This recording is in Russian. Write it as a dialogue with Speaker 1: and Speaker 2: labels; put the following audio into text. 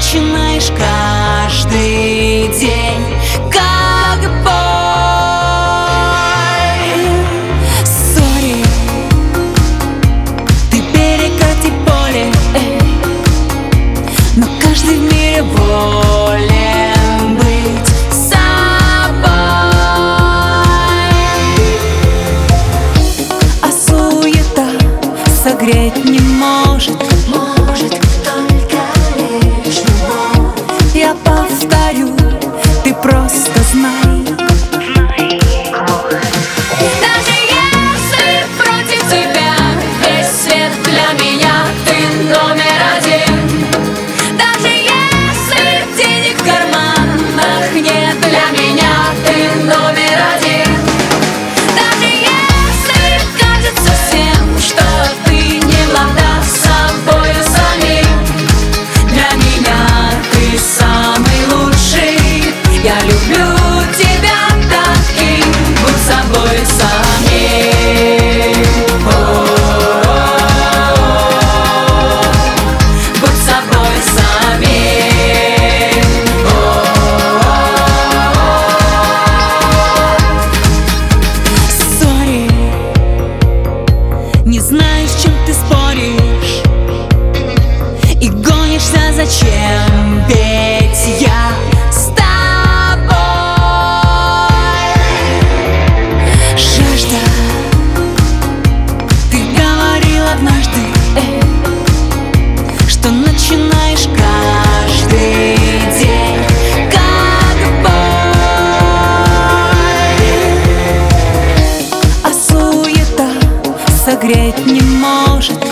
Speaker 1: начинаешь каждый день как бой. Сори, ты перекати поле, но каждый в мире волен быть собой. А суета согреть не может только лишь любовь. Я повторю, ты просто знай. Даже если против тебя весь свет, для меня ты номер один. Даже если денег в карманах нет, для меня ты номер один. Даже если кажется всем, что ты не влада собою самим, для меня ты самый лучший. Я люблю тебя таким, будь собой самим. Будь собой самим. Сори, не знаю, с чем ты споришь и гонишься зачем, ведь я с тобой. Жажда, ты говорил однажды, что начинаешь каждый день как бой. А суета согреть не может